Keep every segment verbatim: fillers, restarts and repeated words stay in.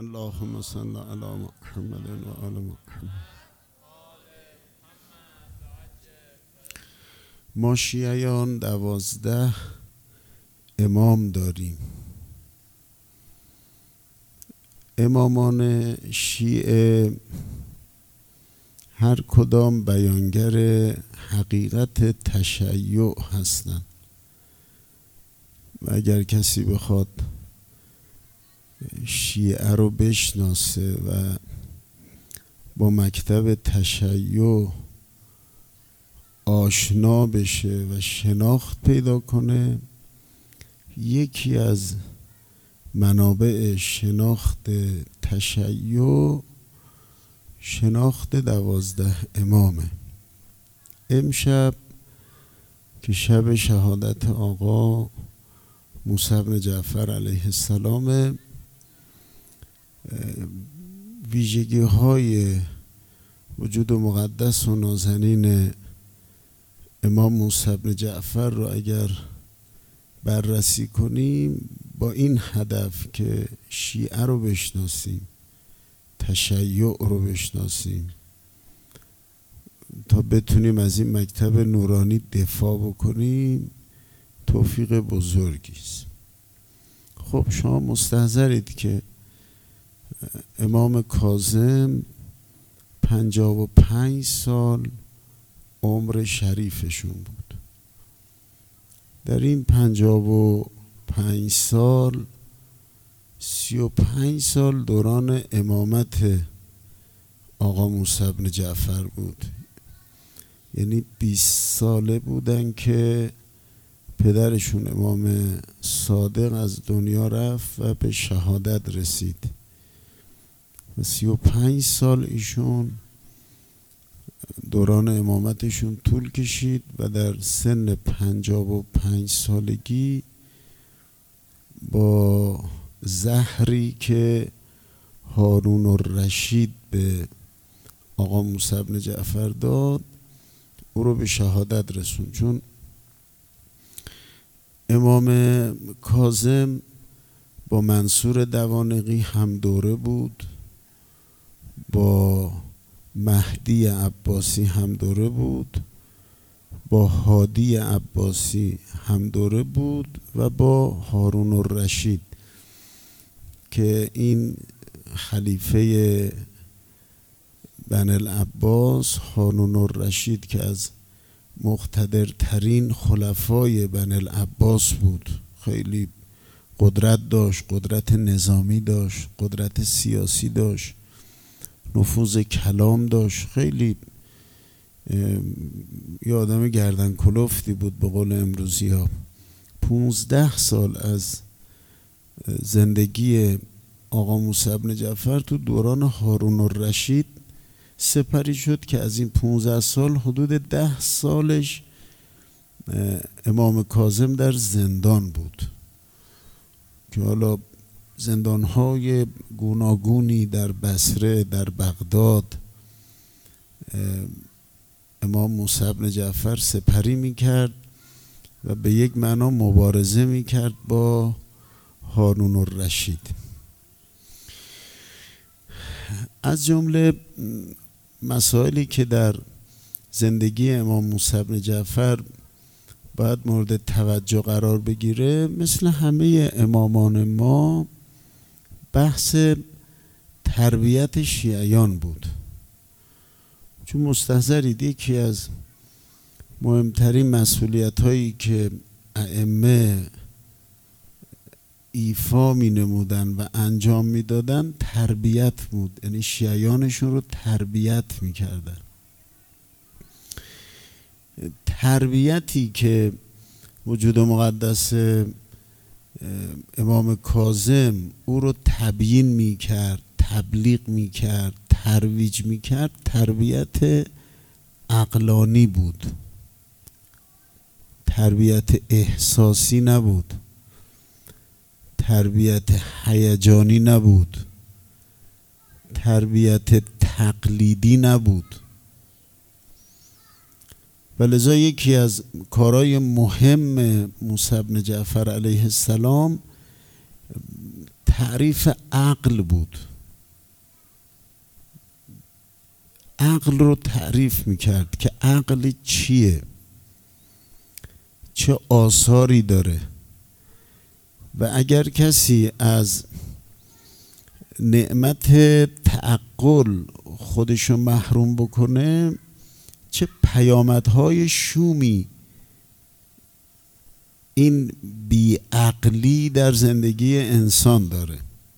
اللهم صل علی محمد و آل محمد. ما شیعیان دوازده امام داریم. امامان شیعه هر کدام بیانگر حقیقت تشیع هستند و اگر کسی بخواد شیعه رو بشناسه و با مکتب تشیع آشنا بشه و شناخت پیدا کنه، یکی از منابع شناخت تشیع شناخت دوازده امامه. امشب که شب شهادت آقا موسی بن جعفر علیه السلام، ویژگی های وجود مقدس و نازنین امام موسی بن جعفر رو اگر بررسی کنیم با این هدف که شیعه رو بشناسیم، تشیع رو بشناسیم، تا بتونیم از این مکتب نورانی دفاع بکنیم، توفیق بزرگی است. خب شما مستحضرید که امام کاظم پنجاه و پنج سال عمر شریفشون بود. در این پنجاه و پنج سال سی و پنج سال دوران امامت آقا موسی بن جعفر بود. یعنی بیست ساله بودن که پدرشون امام صادق از دنیا رفت و به شهادت رسید و سی و پنج سال ایشون دوران امامتشون طول کشید و در سن پنجاه و پنج سالگی با زهری که هارون الرشید به آقا موسی بن جعفر داد او رو به شهادت رسون. چون امام کاظم با منصور دوانقی هم دوره بود، با مهدی عباسی هم دوره بود، با هادی عباسی هم دوره بود و با هارون الرشید که این خلیفه بن العباس، هارون الرشید که از مقتدرترین خلفای بن العباس بود، خیلی قدرت داشت، قدرت نظامی داشت، قدرت سیاسی داشت، نفوذ کلام داشت، خیلی یه آدم گردن کلفتی بود به قول امروزی ها. پونزده سال از زندگی آقا موسی بن جعفر تو دوران هارون الرشید سپری شد که از این پونزده سال حدود ده سالش امام کاظم در زندان بود که حالا زندانهای گوناگونی در بصره، در بغداد امام موسی بن جعفر سپری میکرد و به یک معنا مبارزه میکرد با هارون الرشید. از جمله مسائلی که در زندگی امام موسی بن جعفر باید مورد توجه قرار بگیره، مثل همه امامان ما بحث تربیت شیعیان بود. چون مستحضرید یکی از مهمترین مسئولیت هایی که ائمه ایفا می نمودن و انجام می دادن تربیت بود، یعنی شیعیانشون رو تربیت می کردن. تربیتی که وجود مقدس امام کاظم او رو تبیین می کرد، تبلیغ می کرد، ترویج می کرد، تربیت عقلانی بود، تربیت احساسی نبود، تربیت هیجانی نبود، تربیت تقلیدی نبود. و لذا یکی از کارهای مهم موسی بن جعفر علیه السلام تعریف عقل بود. عقل رو تعریف میکرد که عقل چیه، چه آثاری داره و اگر کسی از نعمت تعقل خودشو محروم بکنه چه پیامدهای شومی این بیعقلی در زندگی انسان داره.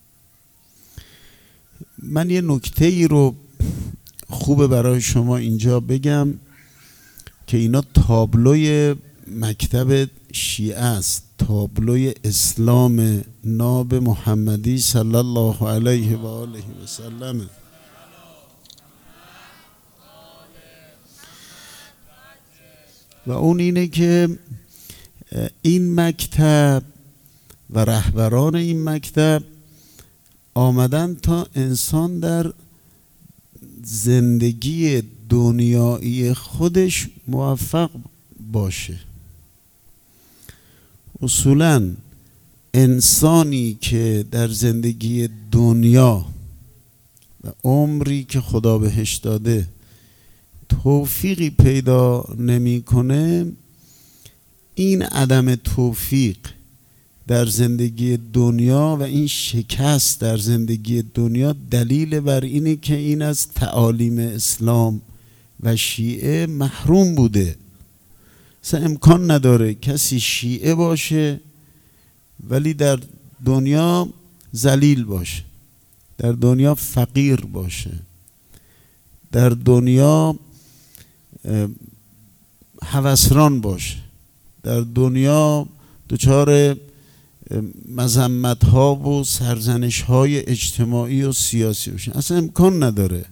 من یه نکته ای رو خوبه برای شما اینجا بگم که اینا تابلوی مکتب شیعه است، تابلوی اسلام ناب محمدی صلی الله علیه و آله و سلم. و اون اینه که این مکتب و رهبران این مکتب آمدن تا انسان در زندگی دنیایی خودش موفق باشه. اصولاً انسانی که در زندگی دنیا و عمری که خدا بهش داده توفیقی پیدا نمی‌کنه، این عدم توفیق در زندگی دنیا و این شکست در زندگی دنیا دلیل بر اینه که این از تعالیم اسلام و شیعه محروم بوده. اصلا امکان نداره کسی شیعه باشه ولی در دنیا ذلیل باشه، در دنیا فقیر باشه، در دنیا هوسران باشه، در دنیا دچار مذمت ها و سرزنش های اجتماعی و سیاسی باشه. اصلا امکان نداره.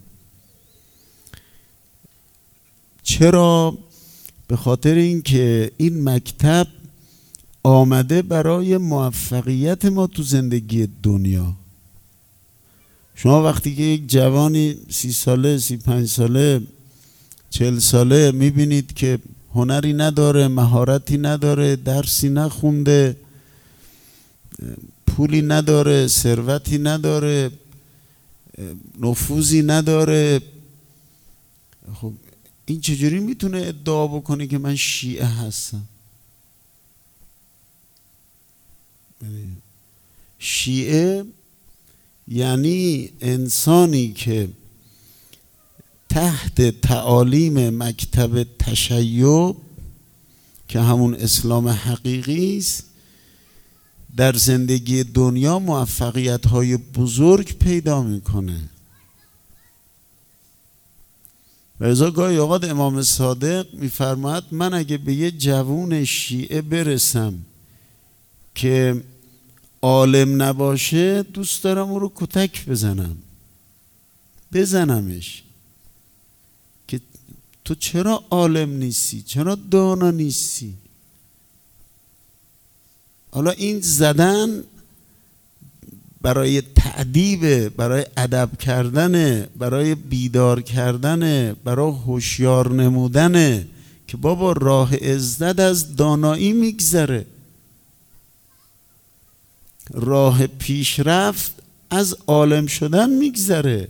چرا؟ به خاطر اینکه این مکتب آمده برای موفقیت ما تو زندگی دنیا. شما وقتی که یک جوانی سی ساله، سی پنج ساله، چل ساله میبینید که هنری نداره، مهارتی نداره، درسی نخونده، پولی نداره، ثروتی نداره، نفوذی نداره، خب این چجوری میتونه ادعا بکنه که من شیعه هستم؟ شیعه یعنی انسانی که تحت تعالیم مکتب تشیع که همون اسلام حقیقی است در زندگی دنیا موفقیت‌های بزرگ پیدا میکنه. و ازا گاهی اوقات امام صادق میفرماید من اگه به یه جوون شیعه برسم که عالم نباشه دوست دارم او رو کتک بزنم، بزنمش که تو چرا عالم نیستی، چرا دانا نیستی. حالا این زدن برای تأدیب، برای ادب کردن، برای بیدار کردن، برای هوشیار نمودن که بابا راه عزت از دانایی میگذره، راه پیشرفت از عالم شدن میگذره.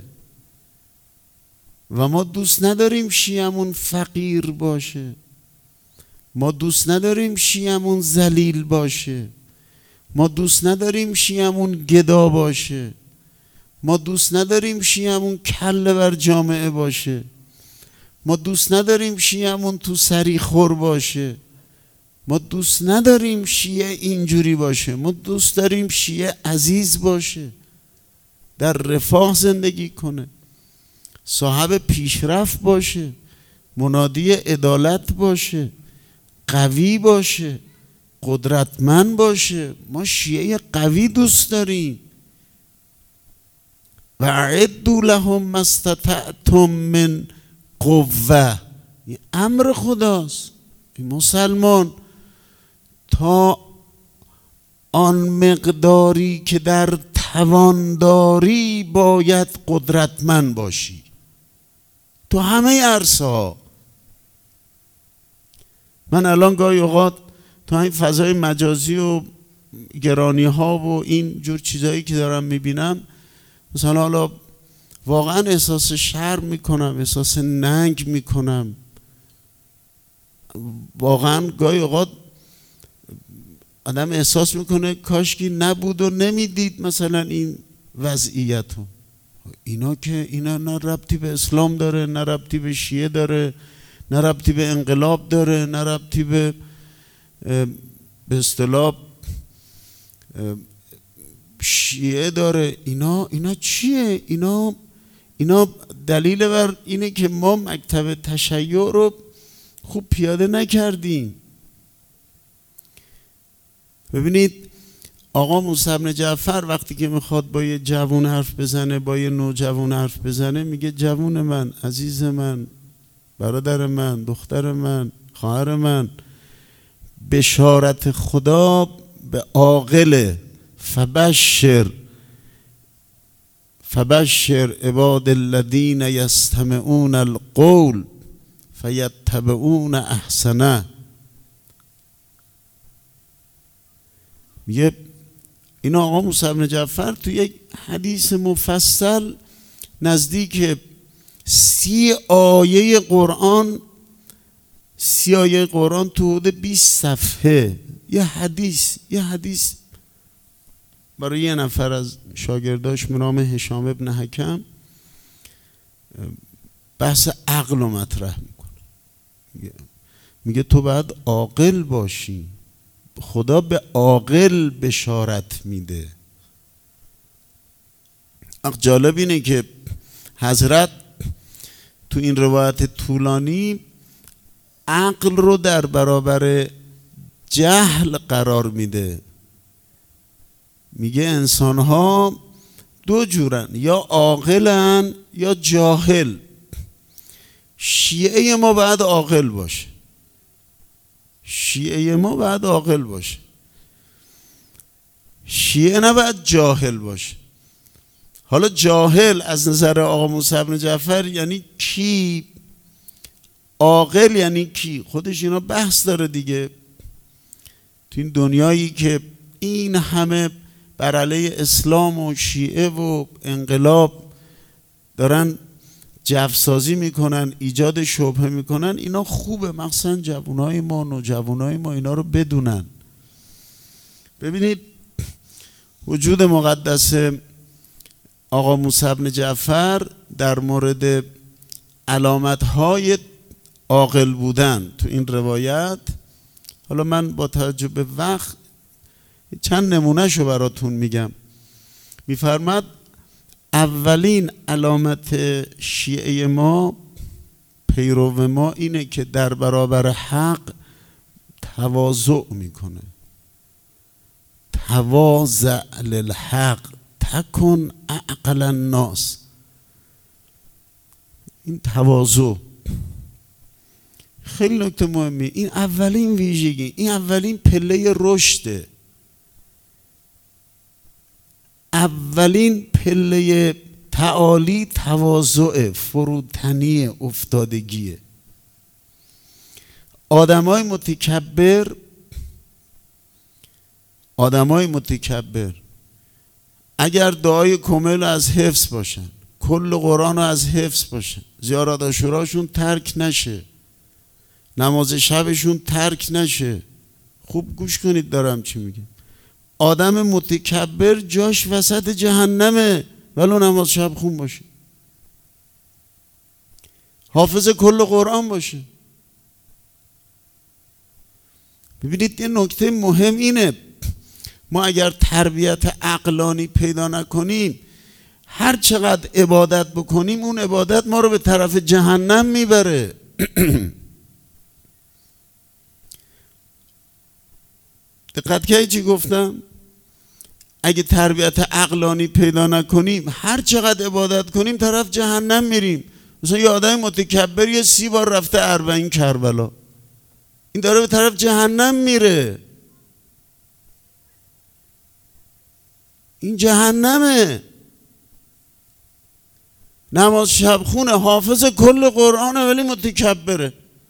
و ما دوست نداریم شیعمون فقیر باشه، ما دوست نداریم شیعمون ذلیل باشه، ما دوست نداریم شیعمون گدا باشه، ما دوست نداریم شیعمون کله بر جامعه باشه، ما دوست نداریم شیعمون تو سری خور باشه، ما دوست نداریم شیعه اینجوری باشه، ما دوست داریم شیعه عزیز باشه، در رفاه زندگی کنه، صاحب پیشرفت باشه، منادی عدالت باشه، قوی باشه، قدرتمند باشه. ما شیعه قوی دوست داریم. و اعدوا لهم ما استطعتم من قوه، این امر خداست. مسلمان تا آن مقداری که در توانداری باید قدرتمند باشی تو همه عرصه ها. من الان گاهی اوقات تو این فضای مجازی و گرانی ها و این جور چیزایی که دارم میبینم، مثلا حالا واقعا احساس شرم میکنم، احساس ننگ میکنم. واقعا گاهی اوقات آدم احساس میکنه کاشکی نبود و نمیدید مثلا این وضعیت رو. اینا که اینا نه ربطی به اسلام داره، نه ربطی به شیعه داره، نه ربطی به انقلاب داره، نه ربطی به به اصطلاح شیعه داره. اینا اینا چیه؟ اینا اینا دلیل بر اینه که ما مکتب تشیع رو خوب پیاده نکردیم. ببینید آقا موسی بن جعفر وقتی که میخواد با یه جوون حرف بزنه، با یه نوجوان حرف بزنه، میگه جوون من، عزیز من، برادر من، دختر من، خواهر من، بشارت خدا به عاقل، فبشر فبشر عباد الذین یستمعون القول فیتبعون احسنه. میگه این آقا موسی بن جعفر تو یک حدیث مفصل نزدیک سی آیه قرآن سی آیه قرآن تو حدود بیست صفحه یه حدیث یه حدیث برای یه نفر از شاگرداش به نام هشام ابن حکم بحث عقل رو مطرح میکنه. میگه, میگه تو باید عاقل باشی، خدا به عاقل بشارت میده. جالب اینه که حضرت تو این روایت طولانی عقل رو در برابر جهل قرار میده. میگه انسان ها دو جورن، یا عاقلن یا جاهل. شیعه ما باید عاقل باشه، شیعه ما باید عاقل باشه، شیعه نباید جاهل باشه. حالا جاهل از نظر آقا موسی بن جعفر یعنی کی؟ عاقل یعنی کی؟ خودش اینا بحث داره دیگه. تو این دنیایی که این همه بر علیه اسلام و شیعه و انقلاب دارن جفسازی میکنن، ایجاد شبهه میکنن، اینا خوبه مخصوصا جوانای ما، نوجوانای ما اینا رو بدونن. ببینید وجود مقدس آقا موسی بن جعفر در مورد علامتهای عاقل بودن تو این روایت، حالا من با توجه به وقت چند نمونهشو براتون میگم. میفرماد اولین علامت شیعه ما، پیرو ما، اینه که در برابر حق تواضع میکنه. تواضع للحق تکن اعقل الناس. این تواضع خیلی نکته مهمی. این اولین ویژگی، این اولین پله رشده، اولین پله تعالی تواضع، فروتنی، افتادگیه. آدمای متکبر آدمای متکبر اگر دعای کامل از حفظ باشن، کل قرآن از حفظ باشن، زیارت عاشوراشون ترک نشه، نماز شبشون ترک نشه، خوب گوش کنید دارم چی میگم. آدم متکبر جاش وسط جهنمه ولو نماز شب خون باشه، حافظ کل قرآن باشه. ببینید یه نکته مهم اینه، ما اگر تربیت عقلانی پیدا نکنیم، هر چقدر عبادت بکنیم اون عبادت ما رو به طرف جهنم میبره. دقت کردید چی گفتم؟ اگه تربیت عقلانی پیدا نکنیم، هر چقدر عبادت کنیم طرف جهنم میریم. مثلا یه آدم متکبر یه سی بار رفته اربعین کربلا، این داره به طرف جهنم میره. این جهنمه. نماز شب خونه، حافظ کل قرآنه ولی متکبره.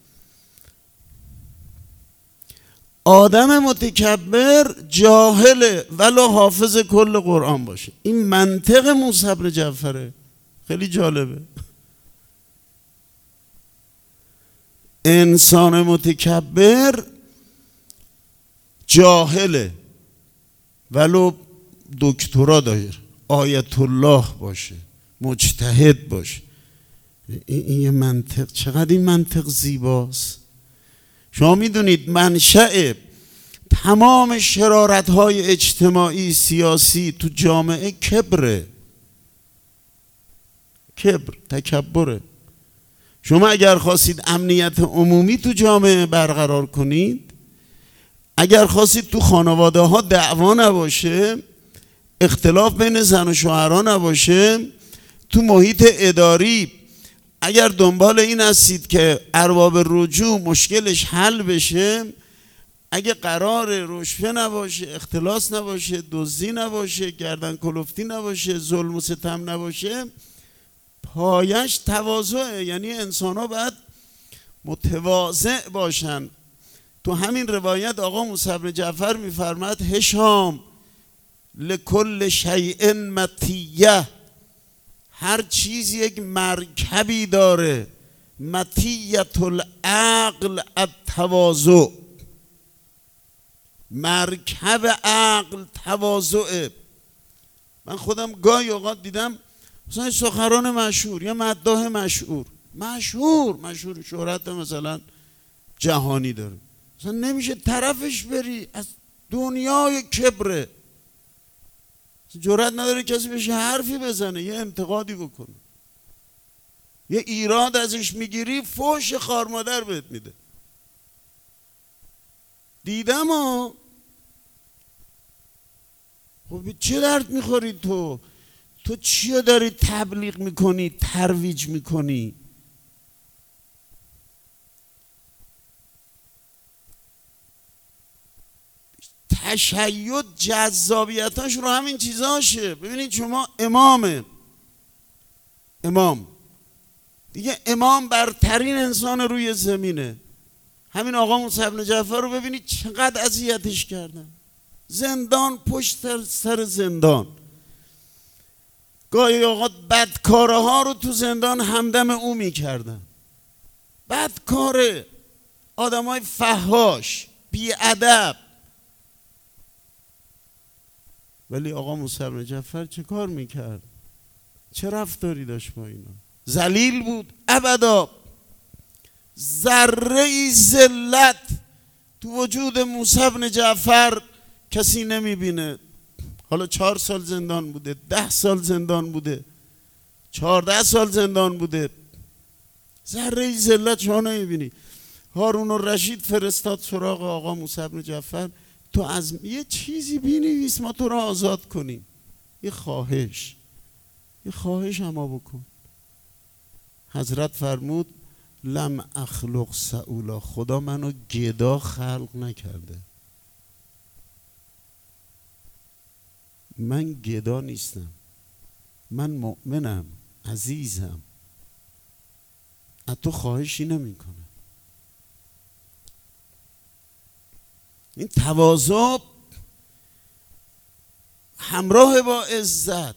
آدم متکبر جاهله ولو حافظ کل قرآن باشه. این منطق موسی بن جعفره. خیلی جالبه. انسان متکبر جاهله ولو دکترا داره، آیت الله باشه، مجتهد باشه. این یه منطق، چقدر این منطق زیباست. شما میدونید منشأ تمام شرارت‌های اجتماعی سیاسی تو جامعه کبره، کبر، تکبره. شما اگر خواستید امنیت عمومی تو جامعه برقرار کنید، اگر خواستید تو خانواده ها دعوا نباشه، اختلاف بین زن و شوهرها نباشه، تو محیط اداری اگر دنبال این هستید که ارباب رجوع مشکلش حل بشه، اگه قرار رشوه نباشه، اختلاس نباشه، دزدی نباشه، گردن کلفتی نباشه، ظلم و ستم نباشه، پایش تواضعه. یعنی انسان ها باید متواضع باشن. تو همین روایت آقا موسی بن جعفر میفرماد هشام لکل شیء مطیه، هر چیز یک مرکبی داره، مطیت العقل التواضع، مرکب عقل تواضعه. من خودم گاهی اوقات دیدم مثلا سخنران مشهور یا مداح مشهور مشهور مشهور شهرت مثلا جهانی داره، مثلا نمیشه طرفش بری، از دنیای کبره، جرأت نداره کسی بشه حرفی بزنه، یه انتقادی بکنه، یه ایراد ازش میگیری فوش خار مادر بهت میده. دیدم ها. خب چه درد میخوری تو؟ تو چیو داری تبلیغ میکنی، ترویج میکنی؟ تشیع جذابیتاش رو همین چیزاشه. ببینید شما امامه، امام دیگه، امام برترین انسان روی زمینه. همین آقا موسی بن جعفر رو ببینید چقدر اذیتش کردن، زندان پشت سر زندان، گاهی اوقات بدکاره ها رو تو زندان همدم او میکردن. بدکاره، آدم های فحاش، بیادب. ولی آقا موسی بن جعفر چه کار میکرد؟ چه رفتاری داشت با اینا؟ ذلیل بود ابدا. ذره ای ذلت تو وجود موسی بن جعفر کسی نمیبینه. حالا چهار سال زندان بوده، ده سال زندان بوده، چهارده سال زندان بوده، ذره ای ذلت شما نمیبینی. هارون الرشید فرستاد سراغ آقا موسی بن جعفر، تو از یه چیزی بنویس ما تو رو آزاد کنیم، یه خواهش، یه خواهش اما بکن. حضرت فرمود لم اخلق سئولا، خدا منو گدا خلق نکرده، من گدا نیستم، من مؤمنم، عزیزم، از تو خواهشی نمی کنم. این تواضع همراه با عزت،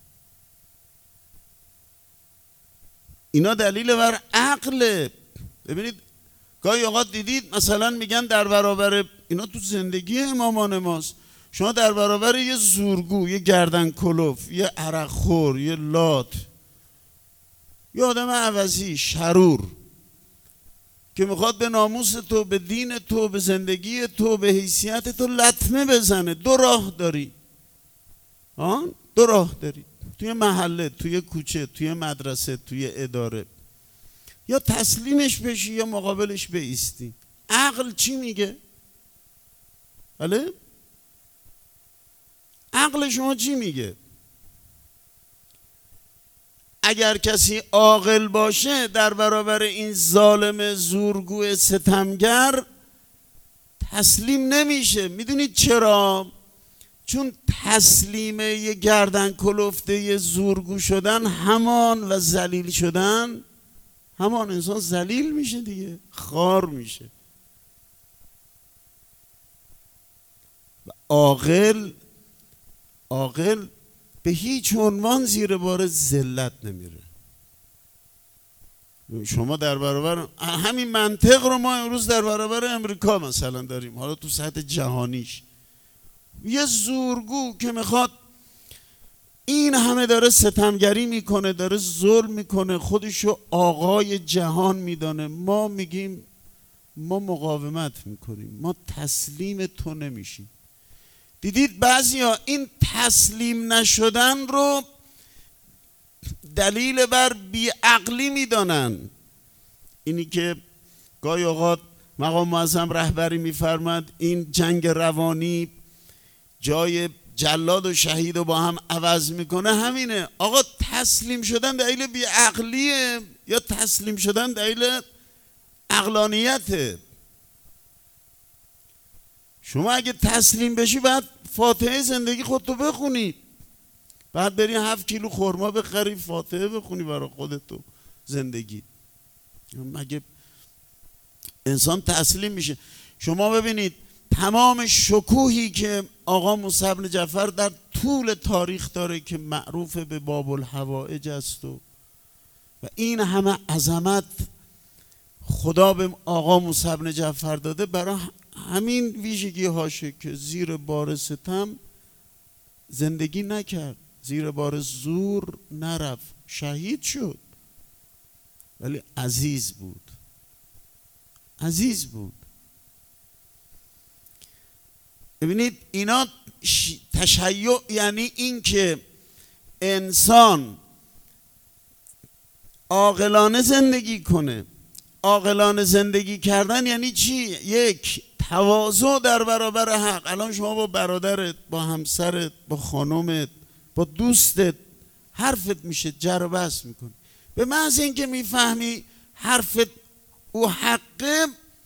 اینا دلیل بر عقله. ببینید گاهی اوقات دیدید مثلا میگن در برابر اینا تو زندگی امامان ماست، شما در برابر یه زورگو، یه گردن کلوف، یه عرقخور، یه لات، یه آدم عوضی شرور که میخواد به ناموس تو، به دین تو، به زندگی تو، به حیثیت تو لطمه بزنه، دو راه داری. آن دو راه داری، توی محله، توی کوچه، توی مدرسه، توی اداره، یا تسلیمش بشی یا مقابلش بایستی. عقل چی میگه؟ بله؟ عقل شما چی میگه؟ اگر کسی عاقل باشه در برابر این ظالم زورگو ستمگر تسلیم نمیشه. میدونید چرا؟ چون تسلیم یه گردن کلفته یه زورگو شدن همان و ذلیل شدن، همان انسان ذلیل میشه دیگه، خار میشه. و عاقل، عاقل به هیچ عنوان زیر بار ذلت نمیره. شما در برابر همین منطق رو ما امروز در برابر امریکا مثلا داریم، حالا تو سطح جهانیش یه زورگو که میخواد این همه داره ستمگری میکنه، داره ظلم میکنه، خودشو آقای جهان میدانه. ما میگیم ما مقاومت میکنیم، ما تسلیم تو نمیشیم. دیدید بعضیا این تسلیم نشدن رو دلیل بر بیعقلی میدانن. اینی که گاهی اوقات مقام معظم رهبری میفرماد این جنگ روانی جای جلاد و شهید رو با هم عوض میکنه، همینه. آقا تسلیم شدن دلیل بیعقلیه یا تسلیم شدن دلیل عقلانیته؟ شما اگه تسلیم بشی بعد فاتحه زندگی خودتو بخونی، بعد بری هفت کیلو خرما بخری فاتحه بخونی برای خودتو زندگی. مگه انسان تسلیم میشه؟ شما ببینید تمام شکوهی که آقا موسی بن جعفر در طول تاریخ داره که معروف به باب الحوائج است و و این همه عظمت خدا به آقا موسی بن جعفر داده، برای همین ویژگی هاشه که زیر بار ستم زندگی نکرد، زیر بار زور نرفت، شهید شد ولی عزیز بود، عزیز بود. ببینید اینا تشیع یعنی این که انسان عاقلانه زندگی کنه. عاقلانه زندگی کردن یعنی چی؟ یک، تواضع در برابر حق. الان شما با برادرت، با همسرت، با خانومت، با دوستت حرفت میشه جر و بحث میکنی، به محض اینکه میفهمی حرفت او حقه،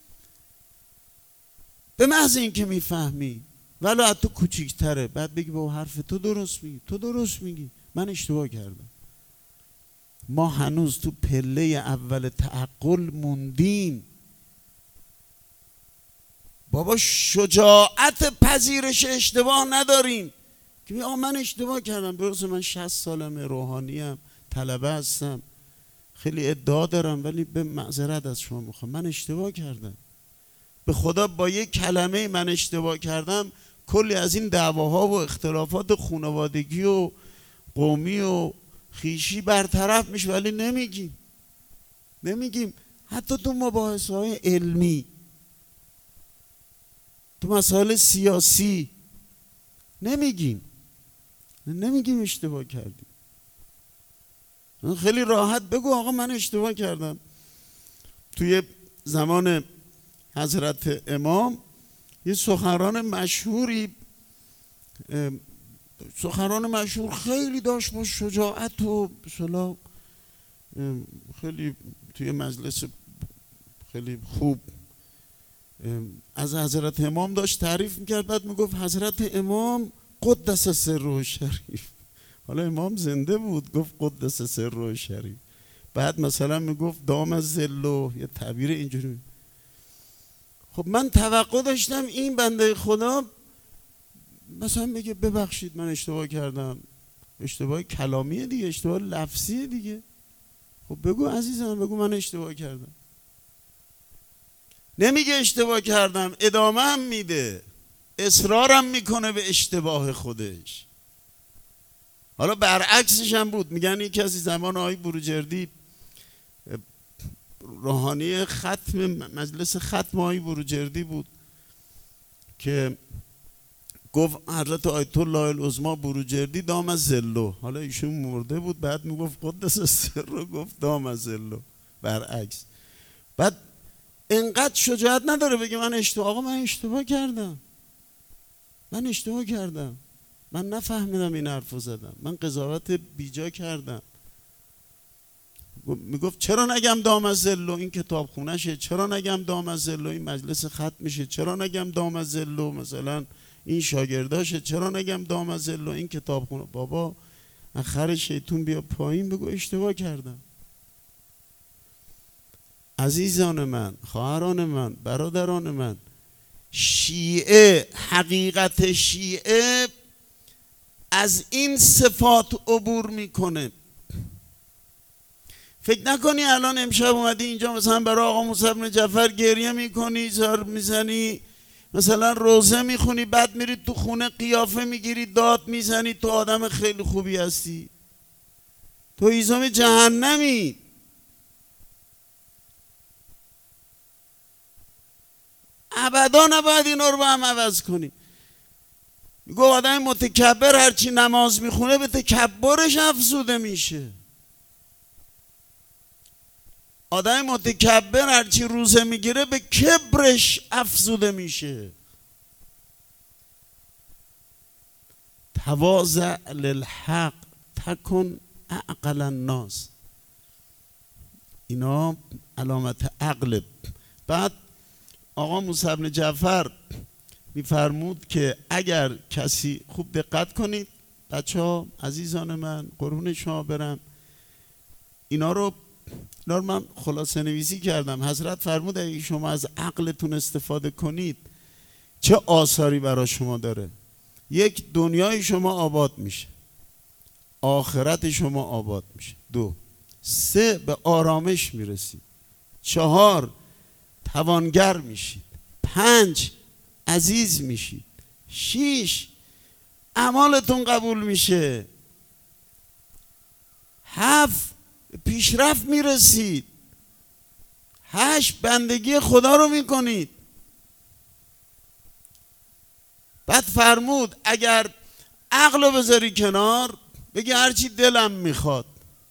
به محض اینکه میفهمی ولو حتی کوچیکتره، بعد بگی با حرف تو درست میگی، تو درست میگی، من اشتباه کردم. ما هنوز تو پله اول تعقل موندیم. بابا شجاعت پذیرش اشتباه نداریم که آقا من اشتباه کردم، درسته من شصت سالمه، روحانیم، طلبه هستم، خیلی ادعا دارم، ولی به معذرت از شما میخوام، من اشتباه کردم. به خدا با یک کلمه من اشتباه کردم کلی از این دعواها و اختلافات خانوادگی و قومی و خیشی برطرف میشه، ولی نمیگیم نمیگیم حتی تو مباحثه های علمی، تو مسائل سیاسی نمیگیم نمیگیم اشتباه کردیم. خیلی راحت بگو آقا من اشتباه کردم. توی زمان حضرت امام یه سخنران مشهوری، سخنران مشهور خیلی داشت با شجاعت و مثلا خیلی توی مجلس خیلی خوب از حضرت امام داشت تعریف میکرد، بعد میگفت حضرت امام قدس سره شریف، حالا امام زنده بود، گفت قدس سره شریف، بعد مثلا میگفت دام ظله، یه تعبیر اینجوری. خب من توقع داشتم این بنده خدا مثلا بگه ببخشید من اشتباه کردم، اشتباه کلامیه دیگه، اشتباه لفظیه دیگه. خب بگو عزیزم، بگو من اشتباه کردم. نمیگه اشتباه کردم، ادامه هم میده، اصرارم میکنه به اشتباه خودش. حالا برعکسش هم بود، میگن یکی از زمان آقای بروجردی روحانی ختم مجلس ختم آقای بروجردی بود که گفت حضرت آیت الله العظما بروجردی دام از ظله، حالا ایشون مرده بود، بعد میگفت قدس سره، گفت دام از ظله، برعکس. بعد انقدر شجاعت نداره بگه من اشتباه، آقا من اشتباه کردم، من اشتباه کردم، من نفهمیدم این حرفو زدم، من قضاوت بیجا کردم. میگفت چرا نگم دام از ظله این کتاب خونشه، چرا نگم دام از ظله این مجلس ختم میشه، چرا نگم دام از ظله مثلا این شاگرداشه، چرا نگم دام از ظله این کتاب خونه. بابا اخر شیطون بیا پایین، بگو اشتباه کردم. عزیزان من، خواهران من، برادران من، شیعه، حقیقت شیعه از این صفات عبور میکنه. فکر نکنی الان امشب اومدی اینجا مثلا برای آقا موسی بن جعفر گریه میکنی، زار میزنی، مثلا روزه میخونی، بعد میری تو خونه قیافه میگیری، داد میزنی، تو آدم خیلی خوبی هستی. تو هیزم جهنمی. ابدا نباید اینا رو با هم عوض کنی. میگه آدم متکبر هرچی نماز میخونه به تکبرش افزوده میشه. آدم متکبر هرچی روزه میگیره به کبرش افزوده میشه. تواضع للحق تکن اعقل الناس. اینا علامت عقل. بعد آقا موسی بن جعفر میفرمود که اگر کسی، خوب دقت کنید بچه ها عزیزان من، قربون شما برم، اینا رو اینا رو من خلاصه نویسی کردم. حضرت فرمود اگه شما از عقلتون استفاده کنید چه آثاری برای شما داره. یک، دنیای شما آباد میشه، آخرت شما آباد میشه. دو، سه، به آرامش میرسید. چهار، توانگر میشید. پنج، عزیز میشید. شیش، اعمالتون قبول میشه. هفت، پیشرفت میرسید. هشت، بندگی خدا رو میکنید. بعد فرمود اگر عقل رو بذاری کنار، بگی هرچی دلم میخواد،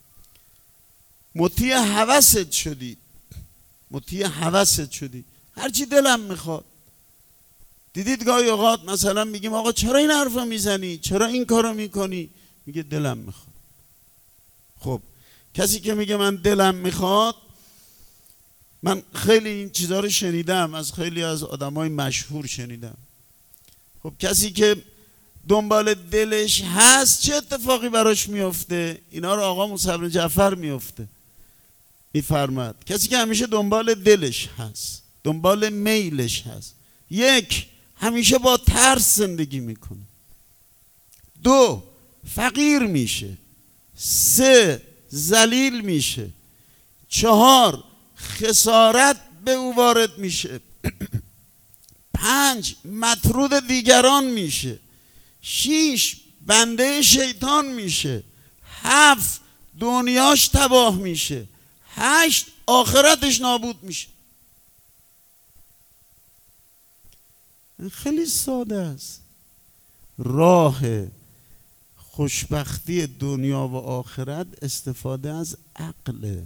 مطیع هوست شدی، مطیع هوست شدی، هرچی دلم میخواد. دیدید گاهی اوقات مثلا میگیم آقا چرا این حرفو میزنی، چرا این کارو میکنی، میگه دلم میخواد. خب کسی که میگه من دلم میخواد، من خیلی این چیزا رو شنیدم، از خیلی از آدمای مشهور شنیدم. خب کسی که دنبال دلش هست چه اتفاقی براش میفته؟ اینا رو آقا موسی بن جعفر میفته، میفرماد کسی که همیشه دنبال دلش هست، دنبال میلش هست، یک، همیشه با ترس زندگی میکنه. دو، فقیر میشه. سه، ذلیل میشه. چهار، خسارت به او وارد میشه. پنج، مطرود دیگران میشه. شیش، بنده شیطان میشه. هفت، دنیاش تباه میشه. هشت، آخرتش نابود میشه. خیلی ساده است. راه خوشبختی دنیا و آخرت استفاده از عقل.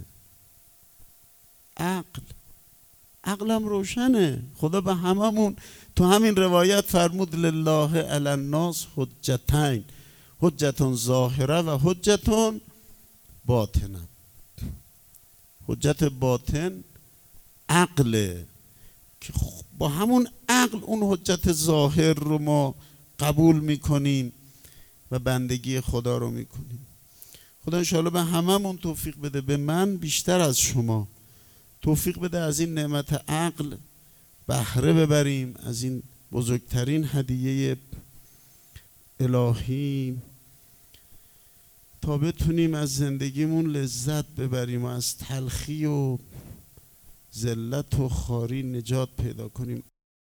عقل عقلم روشنه. خدا به هممون تو همین روایت فرمود لله علی الناس حجتین، حجتون ظاهره و حجتون باطنه. حجت باطن عقله که با همون عقل اون حجت ظاهر رو ما قبول میکنیم و بندگی خدا رو میکنیم. خدا انشاءالله به هممون توفیق بده، به من بیشتر از شما توفیق بده از این نعمت عقل بهره ببریم، از این بزرگترین هدیه الهی، تا بتونیم از زندگیمون لذت ببریم و از تلخی و ذلت و خواری نجات پیدا کنیم.